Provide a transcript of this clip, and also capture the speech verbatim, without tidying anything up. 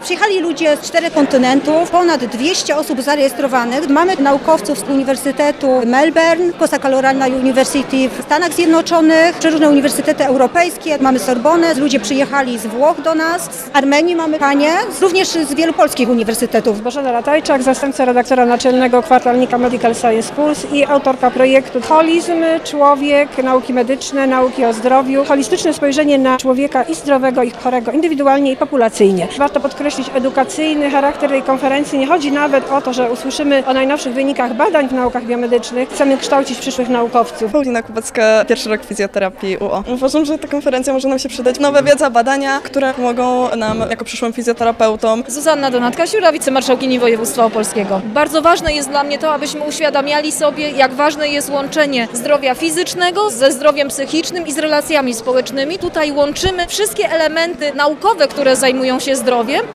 Przyjechali ludzie z czterech kontynentów, ponad dwieście osób zarejestrowanych. Mamy naukowców z Uniwersytetu Melbourne, Costa Colorado University w Stanach Zjednoczonych, przeróżne uniwersytety europejskie, mamy Sorbonę, ludzie przyjechali z Włoch do nas, z Armenii mamy panie, również z wielu polskich uniwersytetów. Bożena Latajczak, zastępca redaktora naczelnego kwartalnika Medical Science Pulse i autorka projektu Holizm, człowiek, nauki medyczne, nauki o zdrowiu, holistyczne spojrzenie na człowieka i zdrowego, i chorego indywidualnie i populacyjnie. Warto podkreślić edukacyjny charakter tej konferencji. Nie chodzi nawet o to, że usłyszymy o najnowszych wynikach badań w naukach biomedycznych. Chcemy kształcić przyszłych naukowców. Paulina Kubacka, pierwszy rok fizjoterapii U O. Uważam, że ta konferencja może nam się przydać. Nowa wiedza, badania, które pomogą nam jako przyszłym fizjoterapeutom. Zuzanna Donatka-Siura, wicemarszałkini województwa opolskiego. Bardzo ważne jest dla mnie to, abyśmy uświadamiali sobie, jak ważne jest łączenie zdrowia fizycznego ze zdrowiem psychicznym i z relacjami społecznymi. Tutaj łączymy wszystkie elementy naukowe, które zajmują się zdrowiem.